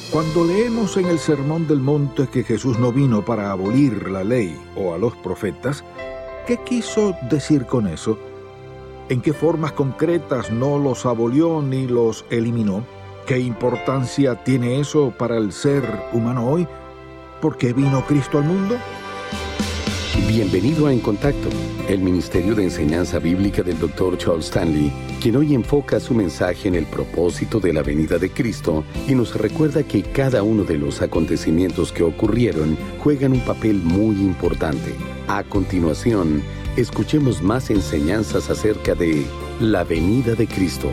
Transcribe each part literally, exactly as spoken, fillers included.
Cuando leemos en el Sermón del Monte que Jesús no vino para abolir la ley o a los profetas, ¿qué quiso decir con eso? ¿En qué formas concretas no los abolió ni los eliminó? ¿Qué importancia tiene eso para el ser humano hoy? ¿Por qué vino Cristo al mundo? Bienvenido a En Contacto, el Ministerio de Enseñanza Bíblica del doctor Charles Stanley, quien hoy enfoca su mensaje en el propósito de la venida de Cristo y nos recuerda que cada uno de los acontecimientos que ocurrieron juegan un papel muy importante. A continuación, escuchemos más enseñanzas acerca de la venida de Cristo.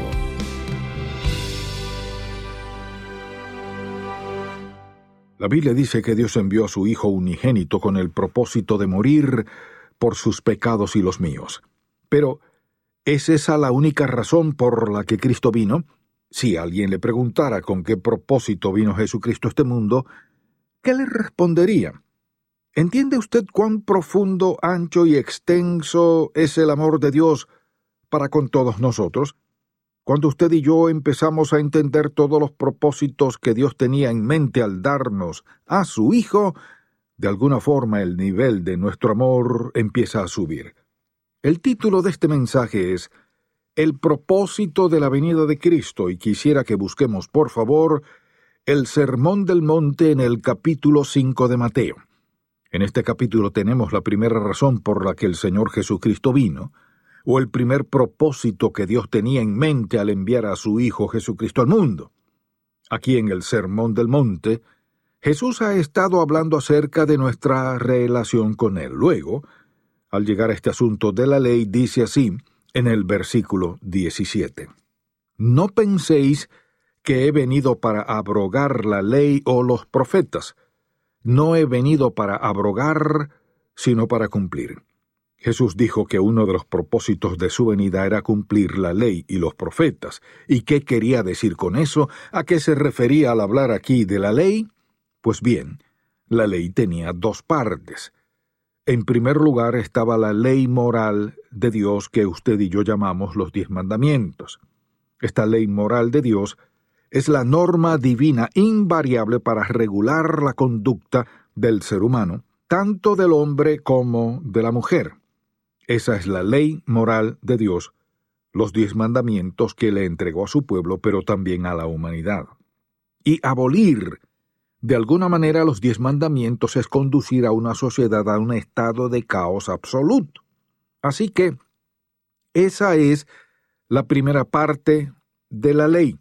La Biblia dice que Dios envió a su Hijo unigénito con el propósito de morir por sus pecados y los míos. Pero, ¿es esa la única razón por la que Cristo vino? Si alguien le preguntara con qué propósito vino Jesucristo a este mundo, ¿qué le respondería? ¿Entiende usted cuán profundo, ancho y extenso es el amor de Dios para con todos nosotros? Cuando usted y yo empezamos a entender todos los propósitos que Dios tenía en mente al darnos a su Hijo, de alguna forma el nivel de nuestro amor empieza a subir. El título de este mensaje es El propósito de la venida de Cristo, y quisiera que busquemos, por favor, el Sermón del Monte en el capítulo cinco de Mateo. En este capítulo tenemos la primera razón por la que el Señor Jesucristo vino, o el primer propósito que Dios tenía en mente al enviar a su Hijo Jesucristo al mundo. Aquí en el Sermón del Monte, Jesús ha estado hablando acerca de nuestra relación con Él. Luego, al llegar a este asunto de la ley, dice así en el versículo diecisiete. No penséis que he venido para abrogar la ley o los profetas. No he venido para abrogar, sino para cumplir. Jesús dijo que uno de los propósitos de su venida era cumplir la ley y los profetas. ¿Y qué quería decir con eso? ¿A qué se refería al hablar aquí de la ley? Pues bien, la ley tenía dos partes. En primer lugar estaba la ley moral de Dios que usted y yo llamamos los diez mandamientos. Esta ley moral de Dios es la norma divina invariable para regular la conducta del ser humano, tanto del hombre como de la mujer. Esa es la ley moral de Dios, los diez mandamientos que le entregó a su pueblo, pero también a la humanidad. Y abolir, de alguna manera, los diez mandamientos es conducir a una sociedad a un estado de caos absoluto. Así que, esa es la primera parte de la ley.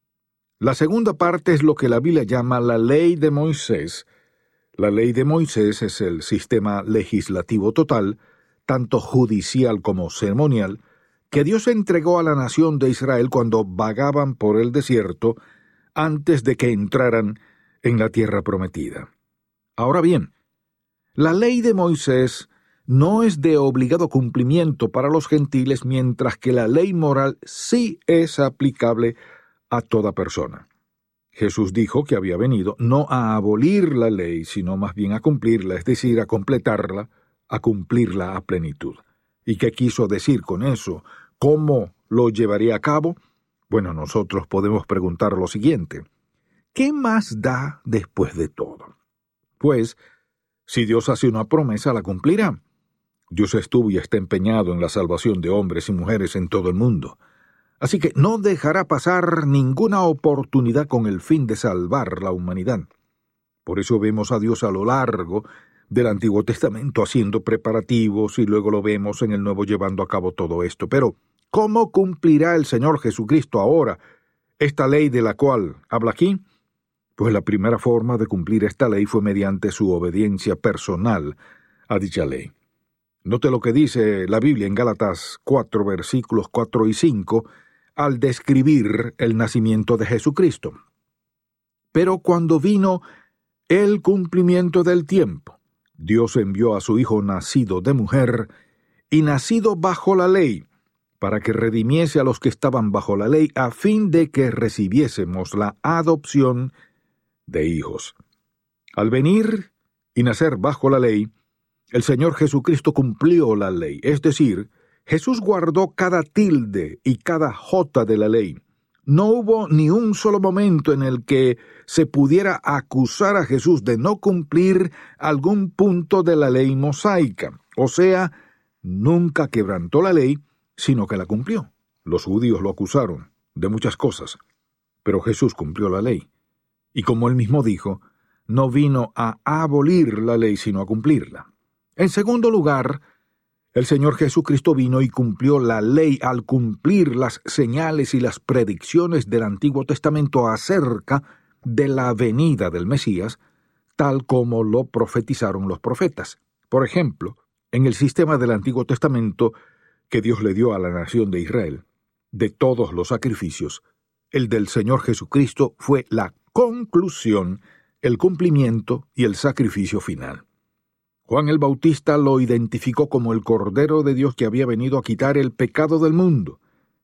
La segunda parte es lo que la Biblia llama la ley de Moisés. La ley de Moisés es el sistema legislativo total, tanto judicial como ceremonial, que Dios entregó a la nación de Israel cuando vagaban por el desierto antes de que entraran en la tierra prometida. Ahora bien, la ley de Moisés no es de obligado cumplimiento para los gentiles, mientras que la ley moral sí es aplicable a toda persona. Jesús dijo que había venido no a abolir la ley, sino más bien a cumplirla, es decir, a completarla, a cumplirla a plenitud. ¿Y qué quiso decir con eso? ¿Cómo lo llevaría a cabo? Bueno, nosotros podemos preguntar lo siguiente. ¿Qué más da después de todo? Pues, si Dios hace una promesa, la cumplirá. Dios estuvo y está empeñado en la salvación de hombres y mujeres en todo el mundo. Así que no dejará pasar ninguna oportunidad con el fin de salvar la humanidad. Por eso vemos a Dios a lo largo del Antiguo Testamento haciendo preparativos y luego lo vemos en el Nuevo llevando a cabo todo esto. Pero, ¿cómo cumplirá el Señor Jesucristo ahora esta ley de la cual habla aquí? Pues la primera forma de cumplir esta ley fue mediante su obediencia personal a dicha ley. Note lo que dice la Biblia en Gálatas cuatro, versículos cuatro y cinco, al describir el nacimiento de Jesucristo. Pero cuando vino el cumplimiento del tiempo, Dios envió a su Hijo nacido de mujer y nacido bajo la ley, para que redimiese a los que estaban bajo la ley, a fin de que recibiésemos la adopción de hijos. Al venir y nacer bajo la ley, el Señor Jesucristo cumplió la ley, es decir, Jesús guardó cada tilde y cada jota de la ley. no hubo ni un solo momento en el que se pudiera acusar a Jesús de no cumplir algún punto de la ley mosaica. O sea, nunca quebrantó la ley, sino que la cumplió. Los judíos lo acusaron de muchas cosas, pero Jesús cumplió la ley. Y como él mismo dijo, no vino a abolir la ley, sino a cumplirla. En segundo lugar, el Señor Jesucristo vino y cumplió la ley al cumplir las señales y las predicciones del Antiguo Testamento acerca de la venida del Mesías, tal como lo profetizaron los profetas. Por ejemplo, en el sistema del Antiguo Testamento que Dios le dio a la nación de Israel, de todos los sacrificios, el del Señor Jesucristo fue la conclusión, el cumplimiento y el sacrificio final. Juan el Bautista lo identificó como el Cordero de Dios que había venido a quitar el pecado del mundo.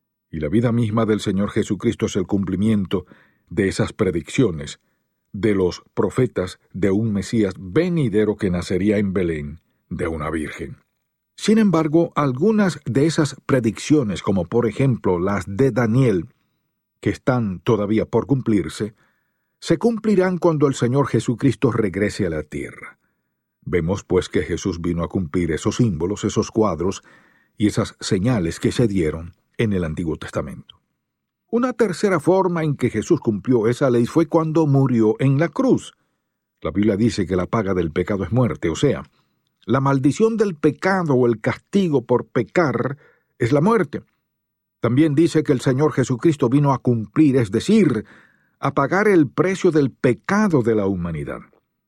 Y la vida misma del Señor Jesucristo es el cumplimiento de esas predicciones de los profetas de un Mesías venidero que nacería en Belén de una virgen. Sin embargo, algunas de esas predicciones, como por ejemplo las de Daniel, que están todavía por cumplirse, se cumplirán cuando el Señor Jesucristo regrese a la tierra. Vemos pues que Jesús vino a cumplir esos símbolos, esos cuadros y esas señales que se dieron en el Antiguo Testamento. Una tercera forma en que Jesús cumplió esa ley fue cuando murió en la cruz. La Biblia dice que la paga del pecado es muerte, o sea, la maldición del pecado o el castigo por pecar es la muerte. También dice que el Señor Jesucristo vino a cumplir, es decir, a pagar el precio del pecado de la humanidad.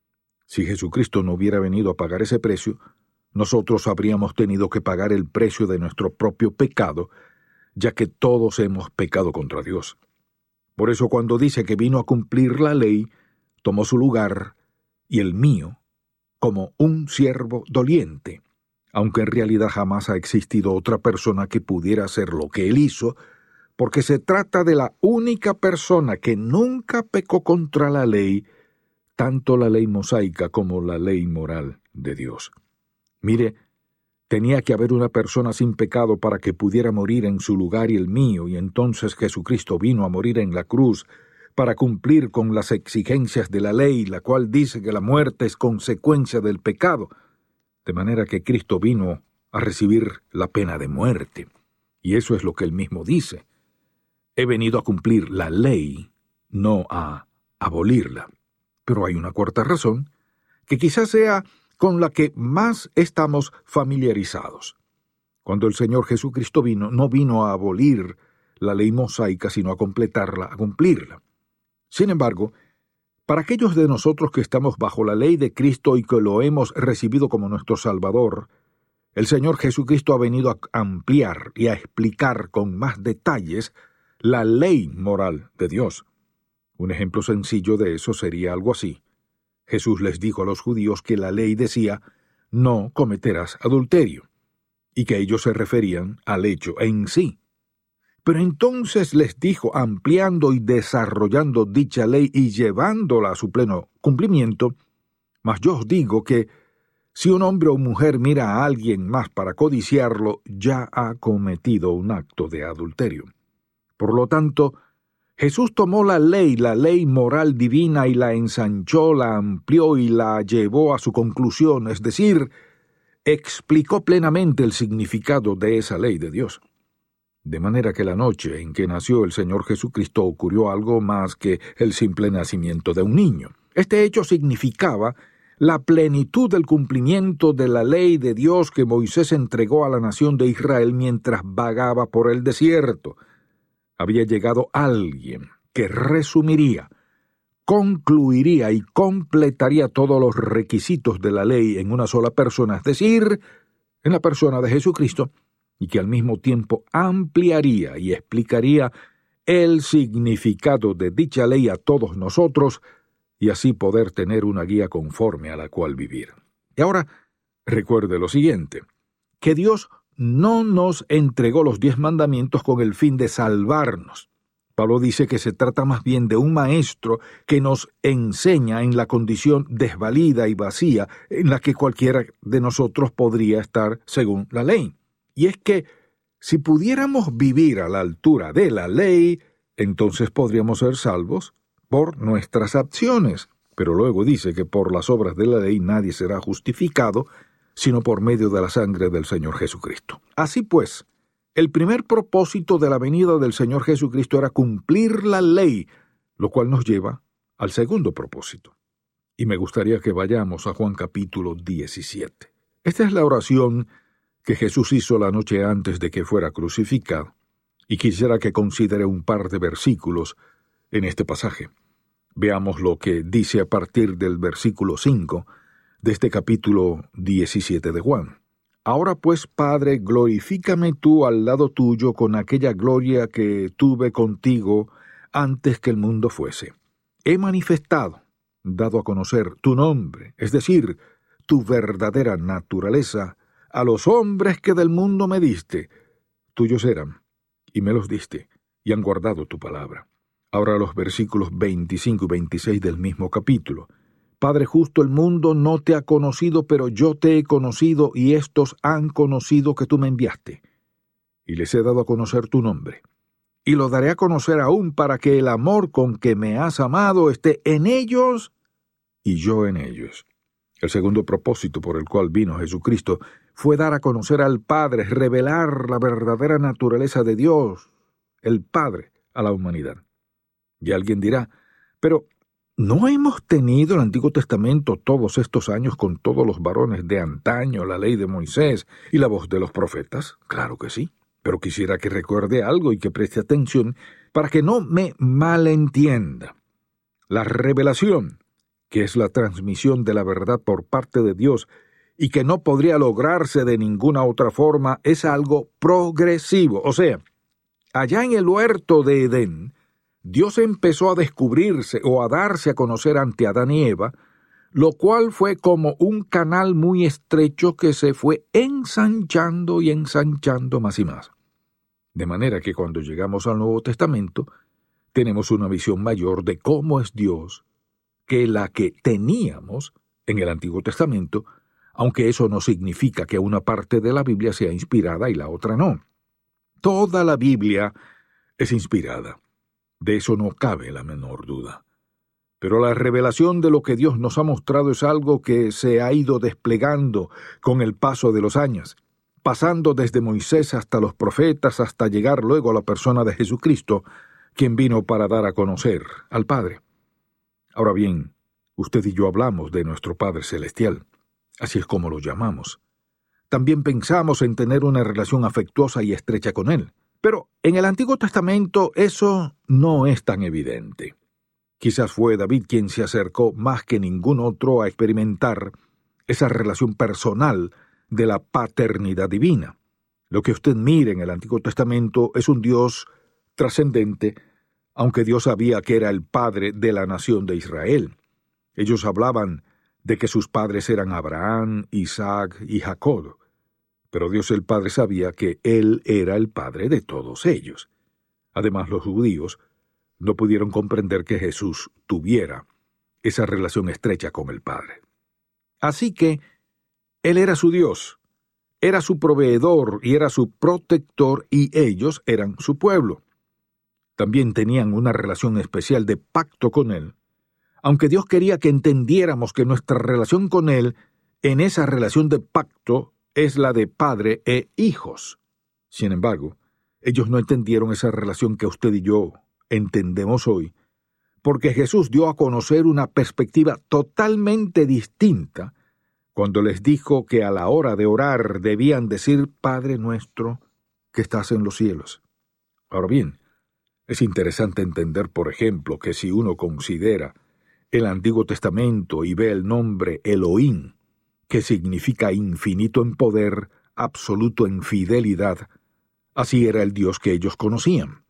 Si Jesucristo no hubiera venido a pagar ese precio, nosotros habríamos tenido que pagar el precio de nuestro propio pecado, ya que todos hemos pecado contra Dios. Por eso cuando dice que vino a cumplir la ley, tomó su lugar y el mío como un siervo doliente, aunque en realidad jamás ha existido otra persona que pudiera hacer lo que él hizo, porque se trata de la única persona que nunca pecó contra la ley, tanto la ley mosaica como la ley moral de Dios. Mire, tenía que haber una persona sin pecado para que pudiera morir en su lugar y el mío, y entonces Jesucristo vino a morir en la cruz para cumplir con las exigencias de la ley, la cual dice que la muerte es consecuencia del pecado, de manera que Cristo vino a recibir la pena de muerte. Y eso es lo que él mismo dice. He venido a cumplir la ley, no a abolirla. Pero hay una cuarta razón, que quizás sea con la que más estamos familiarizados. Cuando el Señor Jesucristo vino, no vino a abolir la ley mosaica, sino a completarla, a cumplirla. Sin embargo, para aquellos de nosotros que estamos bajo la ley de Cristo y que lo hemos recibido como nuestro Salvador, el Señor Jesucristo ha venido a ampliar y a explicar con más detalles la ley moral de Dios. Un ejemplo sencillo de eso sería algo así. Jesús les dijo a los judíos que la ley decía, no cometerás adulterio, y que ellos se referían al hecho en sí. Pero entonces les dijo, ampliando y desarrollando dicha ley y llevándola a su pleno cumplimiento, mas yo os digo que si un hombre o mujer mira a alguien más para codiciarlo, ya ha cometido un acto de adulterio. Por lo tanto, Jesús tomó la ley, la ley moral divina, y la ensanchó, la amplió y la llevó a su conclusión, es decir, explicó plenamente el significado de esa ley de Dios. De manera que la noche en que nació el Señor Jesucristo ocurrió algo más que el simple nacimiento de un niño. Este hecho significaba la plenitud del cumplimiento de la ley de Dios que Moisés entregó a la nación de Israel mientras vagaba por el desierto. Había llegado alguien que resumiría, concluiría y completaría todos los requisitos de la ley en una sola persona, es decir, en la persona de Jesucristo, y que al mismo tiempo ampliaría y explicaría el significado de dicha ley a todos nosotros, y así poder tener una guía conforme a la cual vivir. Y ahora, recuerde lo siguiente, que Dios no nos entregó los diez mandamientos con el fin de salvarnos. Pablo dice que se trata más bien de un maestro que nos enseña en la condición desvalida y vacía en la que cualquiera de nosotros podría estar según la ley. Y es que si pudiéramos vivir a la altura de la ley, entonces podríamos ser salvos por nuestras acciones. Pero luego dice que por las obras de la ley nadie será justificado, sino por medio de la sangre del Señor Jesucristo. Así pues, el primer propósito de la venida del Señor Jesucristo era cumplir la ley, lo cual nos lleva al segundo propósito. Y me gustaría que vayamos a Juan capítulo diecisiete. Esta es la oración que Jesús hizo la noche antes de que fuera crucificado, y quisiera que considere un par de versículos en este pasaje. Veamos lo que dice a partir del versículo cinco de este capítulo diecisiete de Juan. Ahora pues, Padre, glorifícame tú al lado tuyo con aquella gloria que tuve contigo antes que el mundo fuese. He manifestado, dado a conocer tu nombre, es decir, tu verdadera naturaleza, a los hombres que del mundo me diste. Tuyos eran, y me los diste, y han guardado tu palabra. Ahora los versículos veinticinco y veintiséis del mismo capítulo. Padre justo, el mundo no te ha conocido, pero yo te he conocido, y éstos han conocido que tú me enviaste. Y les he dado a conocer tu nombre. Y lo daré a conocer aún para que el amor con que me has amado esté en ellos y yo en ellos. El segundo propósito por el cual vino Jesucristo fue dar a conocer al Padre, revelar la verdadera naturaleza de Dios, el Padre, a la humanidad. Y alguien dirá, pero ¿no hemos tenido el Antiguo Testamento todos estos años con todos los varones de antaño, la ley de Moisés y la voz de los profetas? Claro que sí, pero quisiera que recuerde algo y que preste atención para que no me malentienda. La revelación, que es la transmisión de la verdad por parte de Dios y que no podría lograrse de ninguna otra forma, es algo progresivo. O sea, allá en el huerto de Edén, Dios empezó a descubrirse o a darse a conocer ante Adán y Eva, lo cual fue como un canal muy estrecho que se fue ensanchando y ensanchando más y más. De manera que cuando llegamos al Nuevo Testamento, tenemos una visión mayor de cómo es Dios que la que teníamos en el Antiguo Testamento, aunque eso no significa que una parte de la Biblia sea inspirada y la otra no. Toda la Biblia es inspirada. De eso no cabe la menor duda. Pero la revelación de lo que Dios nos ha mostrado es algo que se ha ido desplegando con el paso de los años, pasando desde Moisés hasta los profetas, hasta llegar luego a la persona de Jesucristo, quien vino para dar a conocer al Padre. Ahora bien, usted y yo hablamos de nuestro Padre Celestial, así es como lo llamamos. También pensamos en tener una relación afectuosa y estrecha con Él. Pero en el Antiguo Testamento eso no es tan evidente. Quizás fue David quien se acercó más que ningún otro a experimentar esa relación personal de la paternidad divina. Lo que usted mira en el Antiguo Testamento es un Dios trascendente, aunque Dios sabía que era el padre de la nación de Israel. Ellos hablaban de que sus padres eran Abraham, Isaac y Jacob. Pero Dios el Padre sabía que Él era el Padre de todos ellos. Además, los judíos no pudieron comprender que Jesús tuviera esa relación estrecha con el Padre. Así que Él era su Dios, era su proveedor y era su protector, y ellos eran su pueblo. También tenían una relación especial de pacto con Él, aunque Dios quería que entendiéramos que nuestra relación con Él, en esa relación de pacto, es la de padre e hijos. Sin embargo, ellos no entendieron esa relación que usted y yo entendemos hoy, porque Jesús dio a conocer una perspectiva totalmente distinta cuando les dijo que a la hora de orar debían decir Padre nuestro que estás en los cielos. Ahora bien, es interesante entender, por ejemplo, que si uno considera el Antiguo Testamento y ve el nombre Elohim, que significa infinito en poder, absoluto en fidelidad, así era el Dios que ellos conocían.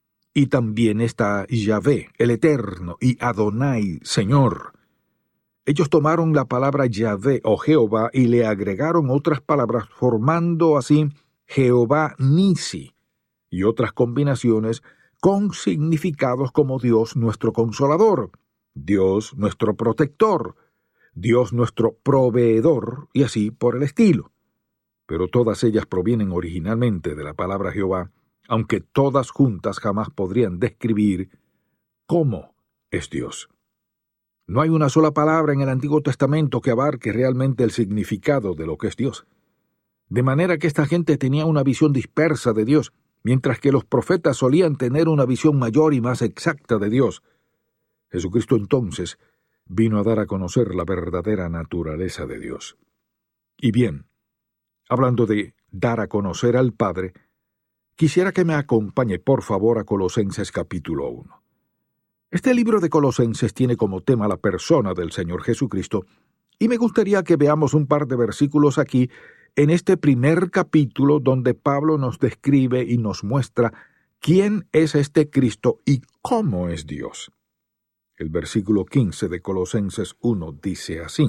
Y también está Yahvé, el Eterno, y Adonai, Señor. Ellos tomaron la palabra Yahvé o Jehová y le agregaron otras palabras, formando así Jehová Nisi, y otras combinaciones con significados como Dios nuestro consolador, Dios nuestro protector, Dios nuestro proveedor, y así por el estilo. Pero todas ellas provienen originalmente de la palabra Jehová, aunque todas juntas jamás podrían describir cómo es Dios. No hay una sola palabra en el Antiguo Testamento que abarque realmente el significado de lo que es Dios. De manera que esta gente tenía una visión dispersa de Dios, mientras que los profetas solían tener una visión mayor y más exacta de Dios. Jesucristo entonces vino a dar a conocer la verdadera naturaleza de Dios. Y bien, hablando de dar a conocer al Padre, quisiera que me acompañe por favor a Colosenses capítulo uno. Este libro de Colosenses tiene como tema la persona del Señor Jesucristo, y me gustaría que veamos un par de versículos aquí, en este primer capítulo donde Pablo nos describe y nos muestra quién es este Cristo y cómo es Dios. El versículo quince de Colosenses uno dice así: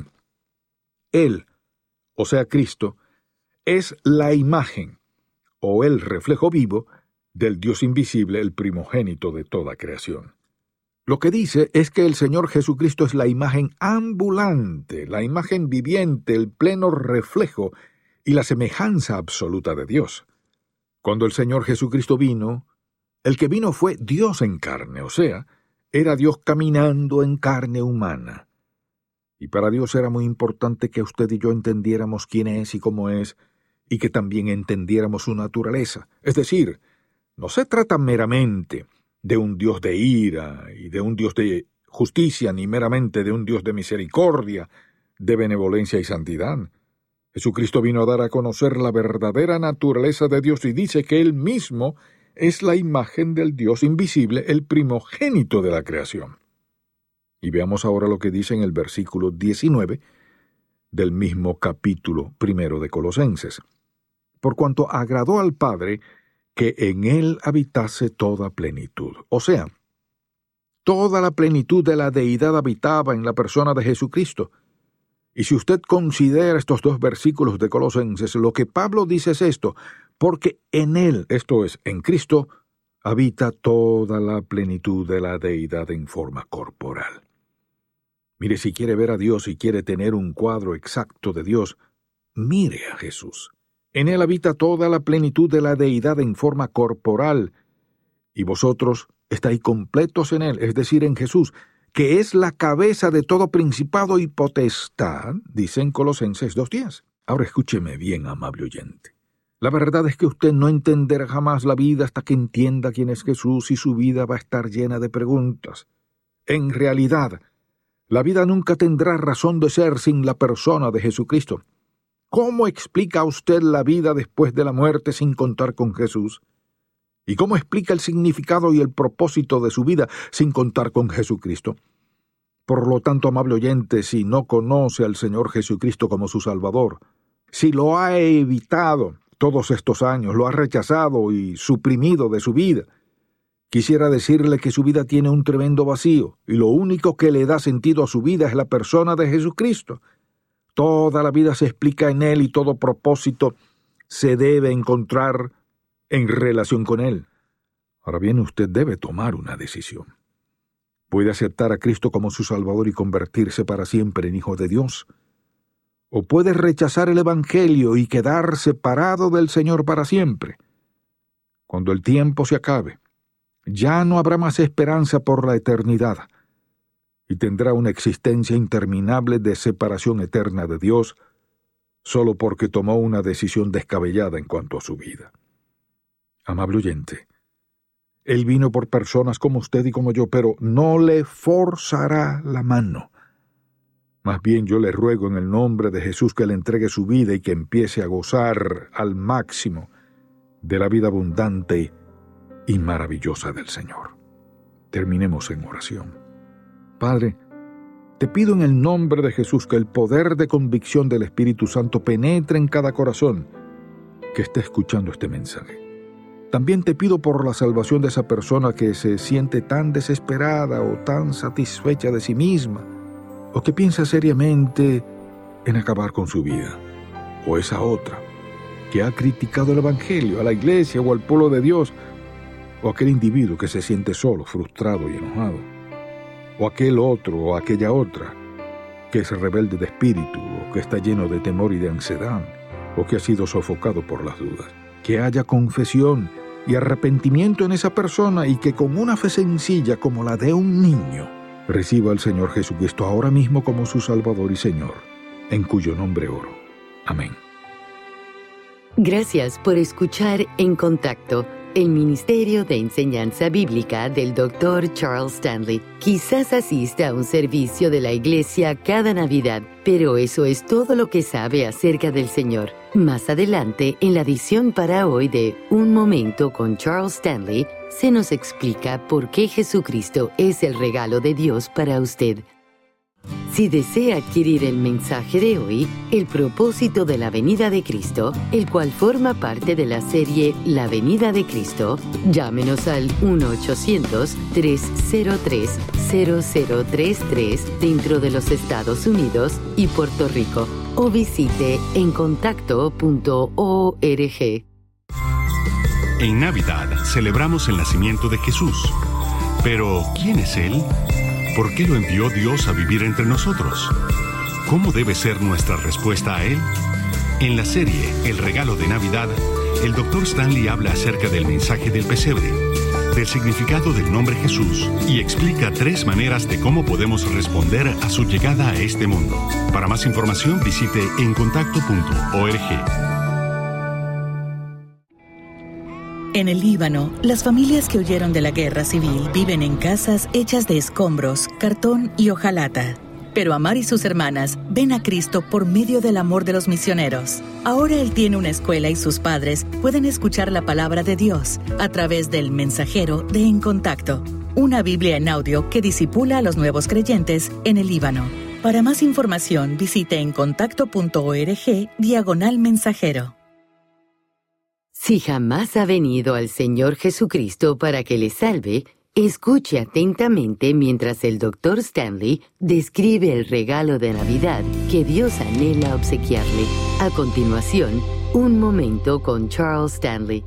Él, o sea Cristo, es la imagen, o el reflejo vivo, del Dios invisible, el primogénito de toda creación. Lo que dice es que el Señor Jesucristo es la imagen ambulante, la imagen viviente, el pleno reflejo y la semejanza absoluta de Dios. Cuando el Señor Jesucristo vino, el que vino fue Dios en carne, o sea, era Dios caminando en carne humana. Y para Dios era muy importante que usted y yo entendiéramos quién es y cómo es, y que también entendiéramos su naturaleza. Es decir, no se trata meramente de un Dios de ira y de un Dios de justicia, ni meramente de un Dios de misericordia, de benevolencia y santidad. Jesucristo vino a dar a conocer la verdadera naturaleza de Dios y dice que Él mismo es la imagen del Dios invisible, el primogénito de la creación. Y veamos ahora lo que dice en el versículo diecinueve del mismo capítulo primero de Colosenses. Por cuanto agradó al Padre que en Él habitase toda plenitud. O sea, toda la plenitud de la deidad habitaba en la persona de Jesucristo. Y si usted considera estos dos versículos de Colosenses, lo que Pablo dice es esto: porque en Él, esto es, en Cristo, habita toda la plenitud de la deidad en forma corporal. Mire, si quiere ver a Dios y quiere tener un cuadro exacto de Dios, mire a Jesús. En Él habita toda la plenitud de la deidad en forma corporal, y vosotros estáis completos en Él, es decir, en Jesús, que es la cabeza de todo principado y potestad, dice en Colosenses dos diez. Ahora escúcheme bien, amable oyente. La verdad es que usted no entenderá jamás la vida hasta que entienda quién es Jesús, y su vida va a estar llena de preguntas. En realidad, la vida nunca tendrá razón de ser sin la persona de Jesucristo. ¿Cómo explica usted la vida después de la muerte sin contar con Jesús? ¿Y cómo explica el significado y el propósito de su vida sin contar con Jesucristo? Por lo tanto, amable oyente, si no conoce al Señor Jesucristo como su Salvador, si lo ha evitado todos estos años, lo ha rechazado y suprimido de su vida, quisiera decirle que su vida tiene un tremendo vacío, y lo único que le da sentido a su vida es la persona de Jesucristo. Toda la vida se explica en Él y todo propósito se debe encontrar en relación con Él. Ahora bien, usted debe tomar una decisión. Puede aceptar a Cristo como su Salvador y convertirse para siempre en hijo de Dios, o puede rechazar el Evangelio y quedar separado del Señor para siempre. Cuando el tiempo se acabe, ya no habrá más esperanza por la eternidad, y tendrá una existencia interminable de separación eterna de Dios, solo porque tomó una decisión descabellada en cuanto a su vida. Amable oyente, Él vino por personas como usted y como yo, pero no le forzará la mano. Más bien yo le ruego en el nombre de Jesús que le entregue su vida y que empiece a gozar al máximo de la vida abundante y maravillosa del Señor. Terminemos en oración. Padre, te pido en el nombre de Jesús que el poder de convicción del Espíritu Santo penetre en cada corazón que esté escuchando este mensaje. También te pido por la salvación de esa persona que se siente tan desesperada o tan satisfecha de sí misma, o que piensa seriamente en acabar con su vida, o esa otra que ha criticado el Evangelio, a la iglesia o al pueblo de Dios, o aquel individuo que se siente solo, frustrado y enojado, o aquel otro o aquella otra que es rebelde de espíritu, o que está lleno de temor y de ansiedad, o que ha sido sofocado por las dudas. Que haya confesión y arrepentimiento en esa persona, y que con una fe sencilla como la de un niño reciba al Señor Jesucristo ahora mismo como su Salvador y Señor, en cuyo nombre oro. Amén. Gracias por escuchar En Contacto, el Ministerio de Enseñanza Bíblica del doctor Charles Stanley. Quizás asista a un servicio de la iglesia cada Navidad, pero eso es todo lo que sabe acerca del Señor. Más adelante, en la edición para hoy de Un Momento con Charles Stanley, se nos explica por qué Jesucristo es el regalo de Dios para usted. Si desea adquirir el mensaje de hoy, El propósito de la venida de Cristo, el cual forma parte de la serie La venida de Cristo, llámenos al uno ochocientos, tres cero tres, cero cero tres tres dentro de los Estados Unidos y Puerto Rico, o visite en contacto punto org. En Navidad celebramos el nacimiento de Jesús. Pero, ¿quién es Él? ¿Por qué lo envió Dios a vivir entre nosotros? ¿Cómo debe ser nuestra respuesta a Él? En la serie El regalo de Navidad, el doctor Stanley habla acerca del mensaje del pesebre, del significado del nombre Jesús, y explica tres maneras de cómo podemos responder a su llegada a este mundo. Para más información, visite en contacto punto org. En el Líbano, las familias que huyeron de la guerra civil viven en casas hechas de escombros, cartón y hojalata. Pero Amar y sus hermanas ven a Cristo por medio del amor de los misioneros. Ahora él tiene una escuela y sus padres pueden escuchar la palabra de Dios a través del Mensajero de En Contacto, una Biblia en audio que discipula a los nuevos creyentes en el Líbano. Para más información, visite en contacto punto org diagonal mensajero. Si jamás ha venido al Señor Jesucristo para que le salve, escuche atentamente mientras el doctor Stanley describe el regalo de Navidad que Dios anhela obsequiarle. A continuación, Un Momento con Charles Stanley.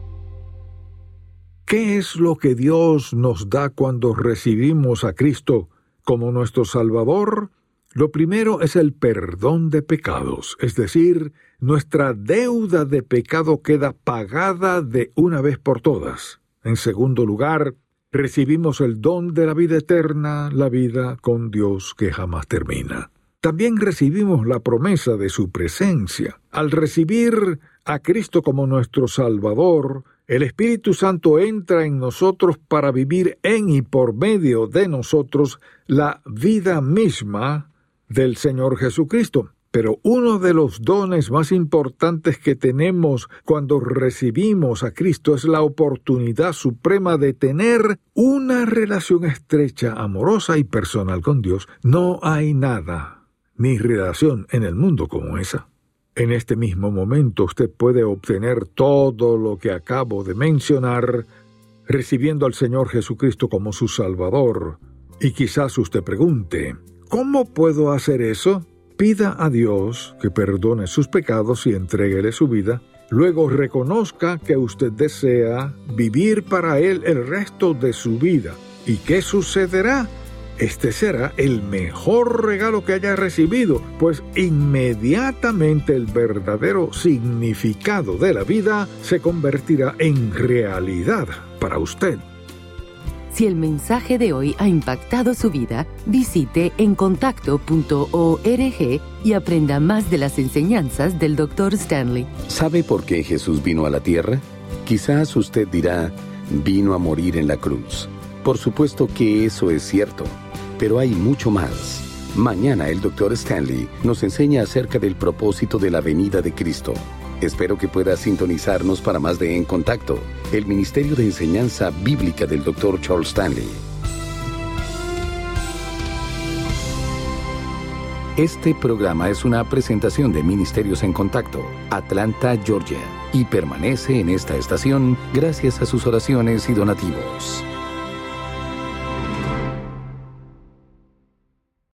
¿Qué es lo que Dios nos da cuando recibimos a Cristo como nuestro Salvador? Lo primero es el perdón de pecados, es decir, nuestra deuda de pecado queda pagada de una vez por todas. En segundo lugar, recibimos el don de la vida eterna, la vida con Dios que jamás termina. También recibimos la promesa de su presencia. Al recibir a Cristo como nuestro Salvador, el Espíritu Santo entra en nosotros para vivir en y por medio de nosotros la vida misma del Señor Jesucristo. Pero uno de los dones más importantes que tenemos cuando recibimos a Cristo es la oportunidad suprema de tener una relación estrecha, amorosa y personal con Dios. No hay nada ni relación en el mundo como esa. En este mismo momento usted puede obtener todo lo que acabo de mencionar recibiendo al Señor Jesucristo como su Salvador. Y quizás usted pregunte, ¿cómo puedo hacer eso? Pida a Dios que perdone sus pecados y entréguele su vida. Luego reconozca que usted desea vivir para Él el resto de su vida. ¿Y qué sucederá? Este será el mejor regalo que haya recibido, pues inmediatamente el verdadero significado de la vida se convertirá en realidad para usted. Si el mensaje de hoy ha impactado su vida, visite en contacto punto org y aprenda más de las enseñanzas del doctor Stanley. ¿Sabe por qué Jesús vino a la tierra? Quizás usted dirá, vino a morir en la cruz. Por supuesto que eso es cierto, pero hay mucho más. Mañana el doctor Stanley nos enseña acerca del propósito de la venida de Cristo. Espero que pueda sintonizarnos para más de En Contacto, el Ministerio de Enseñanza Bíblica del doctor Charles Stanley. Este programa es una presentación de Ministerios en Contacto, Atlanta, Georgia, y permanece en esta estación gracias a sus oraciones y donativos.